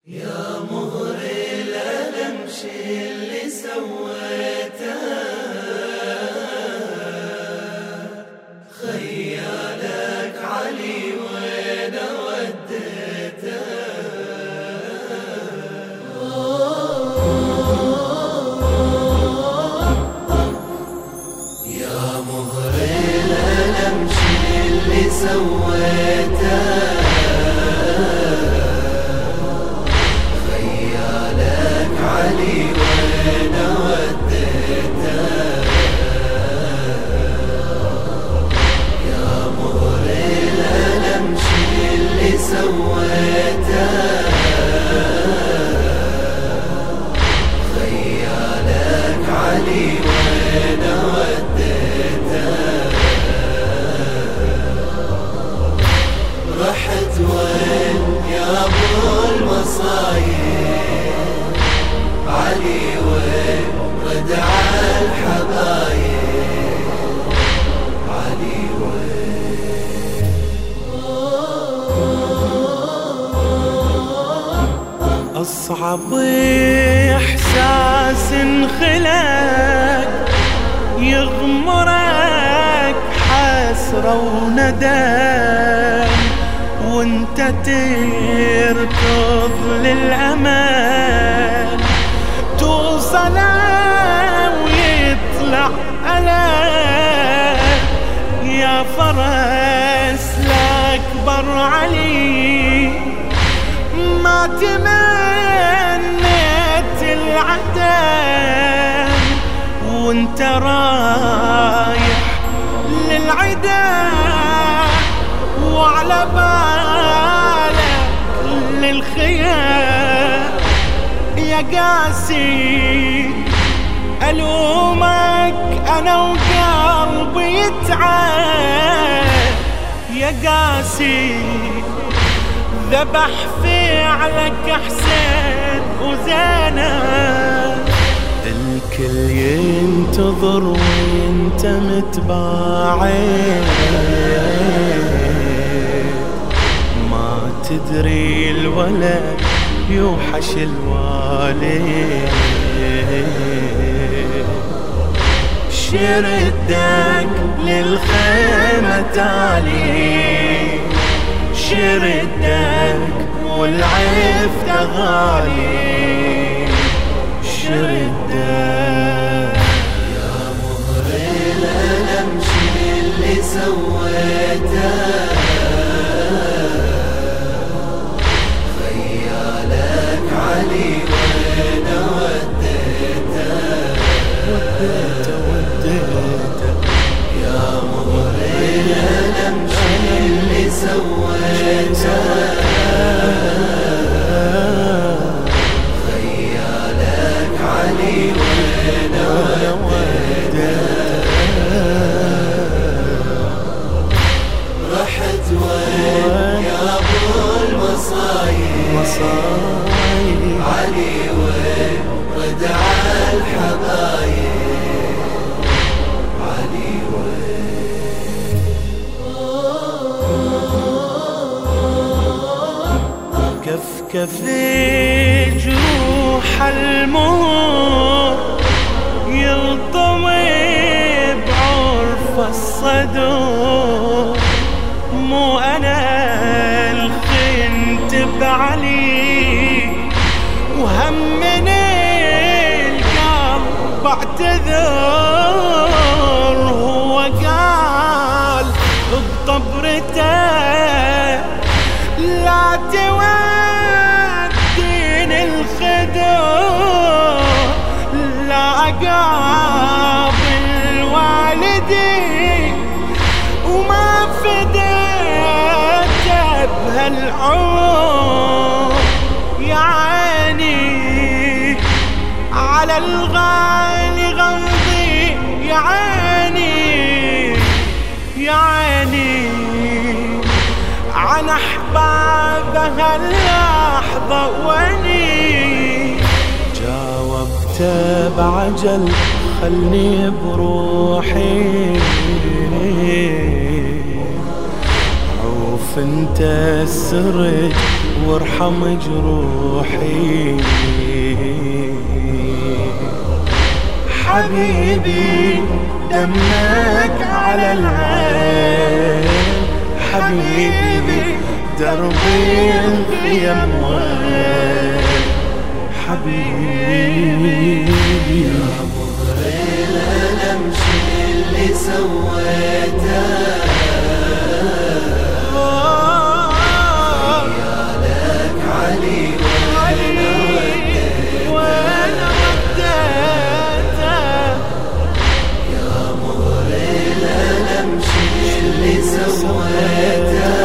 يا مهري الألم شي اللي سويته، خيالك علي وين وديته. يا مهري الألم شي اللي سويته، علي وين وديته. يا مهري الألم شي اللي سويته، خيالك علي وين وديته. رحت وين يا ابو المصايب، علي وين ودع الحبايب، علي وين. أصعب إحساس انخلق يغمرك حسرة وندم، وانت تركض للأمل توصل ويطلع ألم. يا فرس الأكبر علي ما تمنيت العدم، وانت رايح للعدا وعلى بالك للخيام. يا قاسي ألومك أنا وقلبي يتعب، يا قاسي ذبح فعلك حسين وزينب. الكل ينتظر وانت متباعد، ما تدري الولد يوحش الوالد. شردك للخيمة تالي، شردك والعفت غالي، شردك. يا مهري الألم شي اللي سويته، خيالك علي وين وديته. يا مهري الألم شي اللي سويته، خيالك علي وين وديته. رحت وين يا ابو المصايب، علي وين ودع الحبايب، علي وين. كفكف جروح الموت يلطمي بعرف الصدور. مو أنا الخنت بعلي وهمني القلب بعتذر. هو قال بطبرته لا تودين الخدور، لا أقابل والدي وما فديت بهالعمر. يا عيني على الغالي غمضي، يا عيني يا عيني عن أحبابها اللحظة واني. جاوبته بعجل خلني بروحي، عوف انت السرج وارحم جروحي. حبيبي دمك على العين، حبيبي دربي الخيم وين، حبيبي يا مغري الألم شي اللي سويته، خيالك علي وانا وديته. يا مغري الألم شي اللي سويته،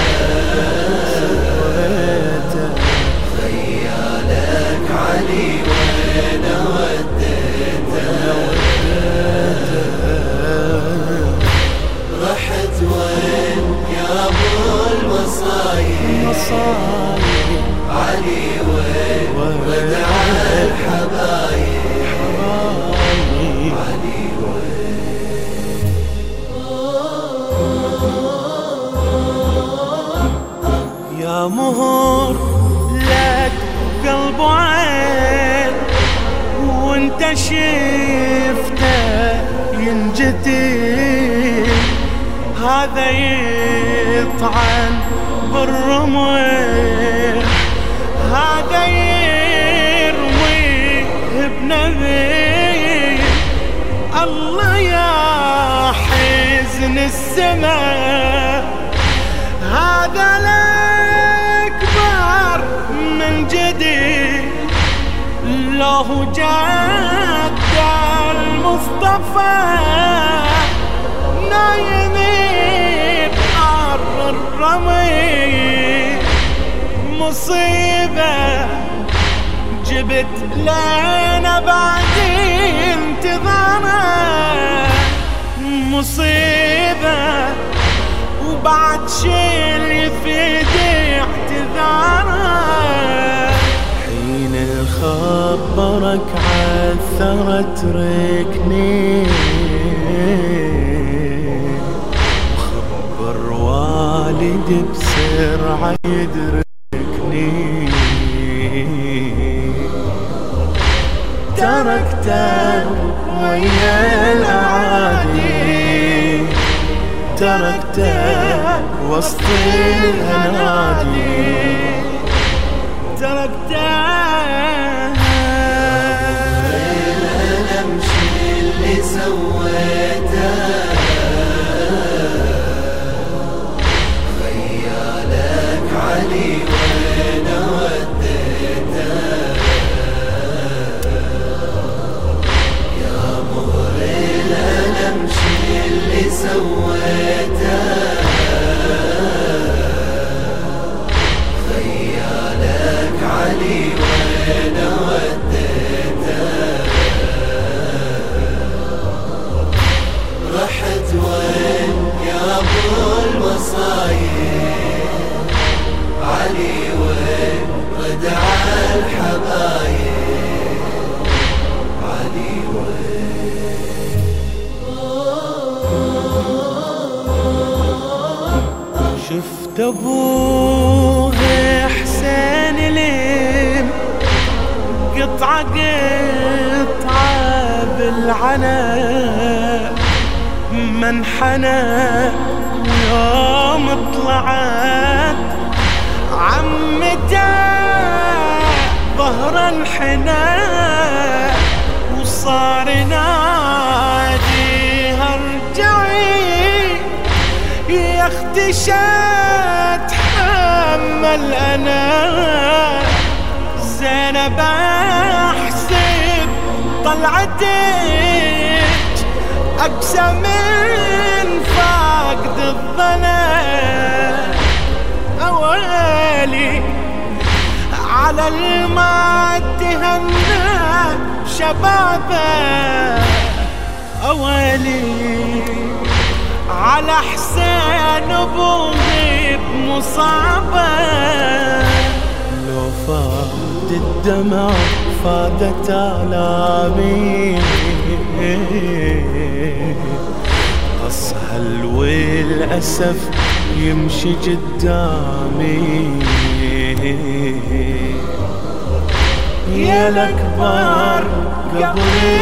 خيالك علي وانا وديته. رحت وين يا ابو المصايب، علي وين ودع الحبايب، علي وين. يا مهر لك قلب وعين، وانت شفته ينجدي، هذا يطعن بالرمح، هذا يروي بنبي. الله يا حزن السماء، هذا الأكبر من جديد، له جد المصطفى نايم بحر الرمي. مصيبة جبت لنا بعد انتظارنا، مصيبة وبعد شيل في ايدي اعتذارها. حين خبرك عثرت ركني، وخبر والدي بسرعة يدركني، تركته ويا الأعادي، تركته وسط الأنادي، تركته. الألم شي اللي سويته، خيالك علي وين وديته. يا مغري الألم شي اللي سويته، خيالك علي وين وديته. رحت وين يا ابو المصايب، علي وين ودع الحبايب، علي وين. شفت ابوه حسين لين قطعة قطعة بالعناء، منحنى يوم طلعت عمته ظهر الحناء، وصار ناديها ارجعي يا اختي اتحمل انا. زينب احسب طلعتك اقسى من فاقد الظنا، اوالي على الماء تهنى شبابه، اوالي على حسين ابوه بمصابه. لو فاد الدمع فادت آلامي، أسهل والأسف يمشي قدامي. يا الأكبر قبل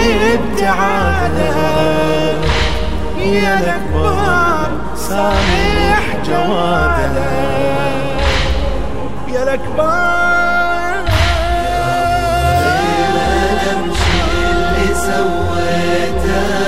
ابتعاده، يا الأكبر سامح جواده، يا الأكبر نمشي اللي سويته